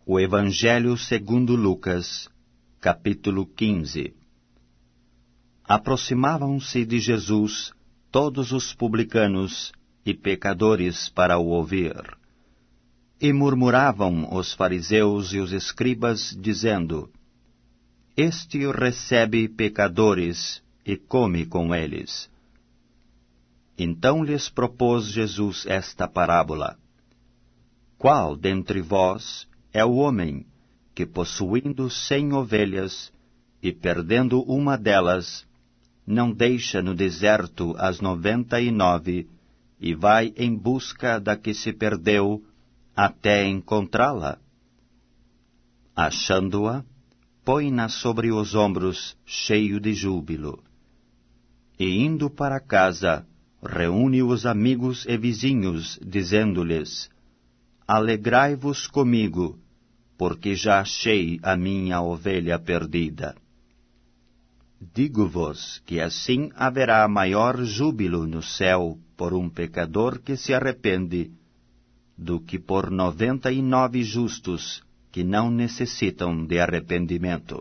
O Evangelho segundo Lucas, capítulo 15. Aproximavam-se de Jesus todos os publicanos e pecadores para o ouvir. E murmuravam os fariseus e os escribas, dizendo: Este recebe pecadores e come com eles. Então lhes propôs Jesus esta parábola: Qual dentre vós é o homem que, possuindo 100 ovelhas e perdendo uma delas, não deixa no deserto as 99 e vai em busca da que se perdeu até encontrá-la? Achando-a, põe-na sobre os ombros, cheio de júbilo. E indo para casa, reúne os amigos e vizinhos, dizendo-lhes: Alegrai-vos comigo, porque já achei a minha ovelha perdida. Digo-vos que assim haverá maior júbilo no céu por um pecador que se arrepende, do que por 99 justos que não necessitam de arrependimento.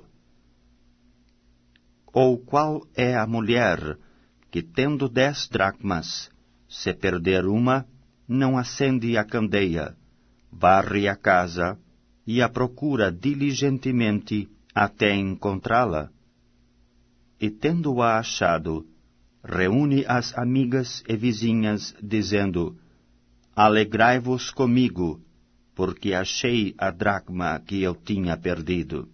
Ou qual é a mulher que, tendo 10 dracmas, se perder uma, não acende a candeia, varre a casa e a procura diligentemente até encontrá-la? E tendo-a achado, reúne as amigas e vizinhas, dizendo: Alegrai-vos comigo, porque achei a dracma que eu tinha perdido.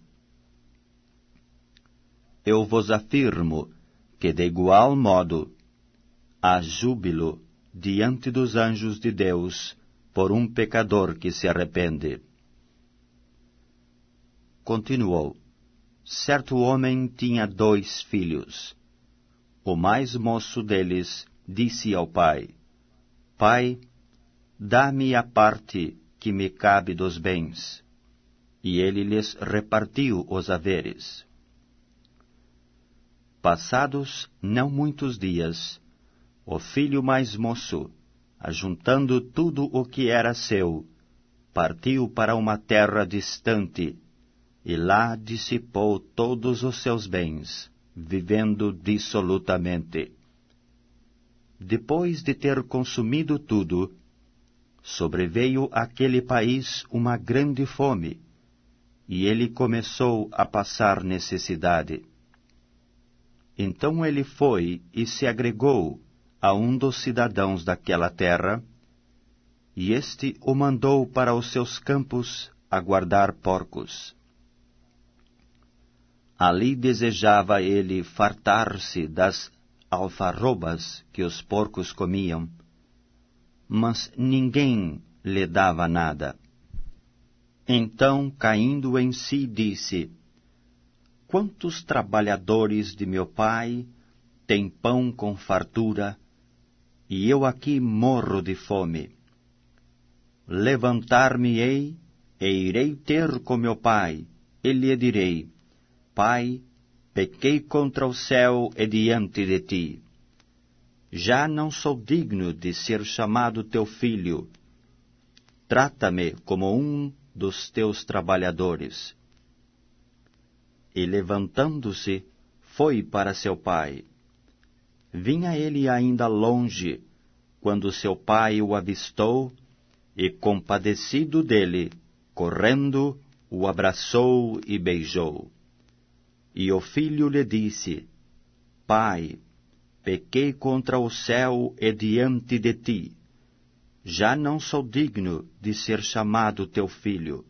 Eu vos afirmo que, de igual modo, há júbilo diante dos anjos de Deus por um pecador que se arrepende. Continuou: Certo homem tinha 2 filhos. O mais moço deles disse ao pai: Pai, dá-me a parte que me cabe dos bens. E ele lhes repartiu os haveres. Passados não muitos dias, o filho mais moço, ajuntando tudo o que era seu, partiu para uma terra distante, e lá dissipou todos os seus bens, vivendo dissolutamente. Depois de ter consumido tudo, sobreveio àquele país uma grande fome, e ele começou a passar necessidade. Então ele foi e se agregou a um dos cidadãos daquela terra, e este o mandou para os seus campos a guardar porcos. Ali desejava ele fartar-se das alfarrobas que os porcos comiam, mas ninguém lhe dava nada. Então, caindo em si, disse: Quantos trabalhadores de meu pai têm pão com fartura, e eu aqui morro de fome. Levantar-me-ei e irei ter com meu pai, e lhe direi: Pai, pequei contra o céu e diante de ti. Já não sou digno de ser chamado teu filho. Trata-me como um dos teus trabalhadores. E levantando-se, foi para seu pai. Vinha ele ainda longe, quando seu pai o avistou, e compadecido dele, correndo, o abraçou e beijou. E o filho lhe disse: Pai, pequei contra o céu e diante de ti. Já não sou digno de ser chamado teu filho.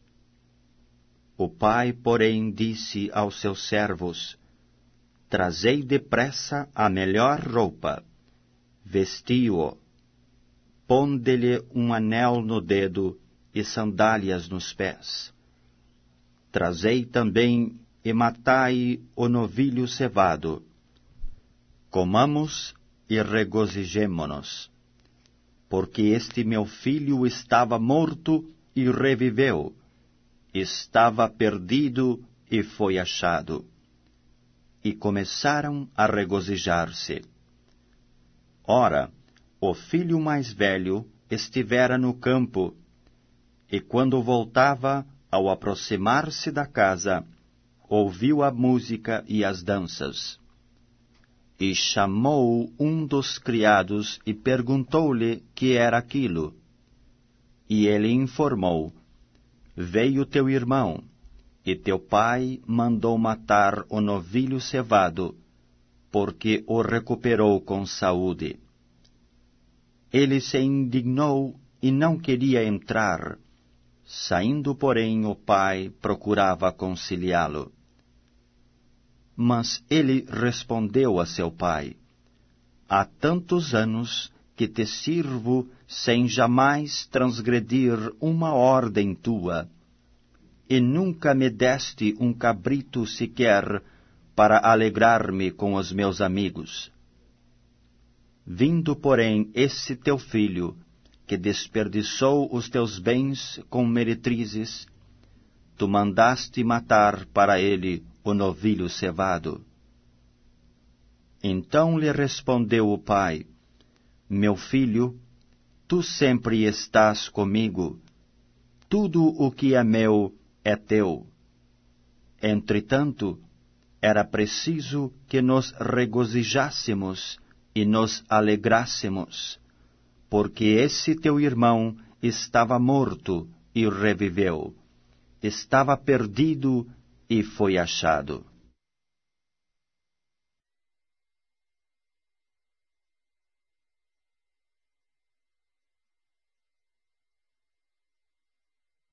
O pai, porém, disse aos seus servos: Trazei depressa a melhor roupa, vesti-o, ponde-lhe um anel no dedo e sandálias nos pés. Trazei também e matai o novilho cevado. Comamos e regozijemo-nos, porque este meu filho estava morto e reviveu, estava perdido e foi achado. E começaram a regozijar-se. Ora, o filho mais velho estivera no campo, e quando voltava, ao aproximar-se da casa, ouviu a música e as danças. E chamou um dos criados e perguntou-lhe que era aquilo. E ele informou: Veio teu irmão, e teu pai mandou matar o novilho cevado, porque o recuperou com saúde. Ele se indignou e não queria entrar. Saindo, porém, o pai procurava conciliá-lo. Mas ele respondeu a seu pai: Há tantos anos que te sirvo sem jamais transgredir uma ordem tua, e nunca me deste um cabrito sequer para alegrar-me com os meus amigos. Vindo, porém, esse teu filho, que desperdiçou os teus bens com meretrizes, tu mandaste matar para ele o novilho cevado. Então lhe respondeu o pai: Meu filho, tu sempre estás comigo, tudo o que é meu é teu. Entretanto, era preciso que nos regozijássemos e nos alegrássemos, porque esse teu irmão estava morto e reviveu, estava perdido e foi achado.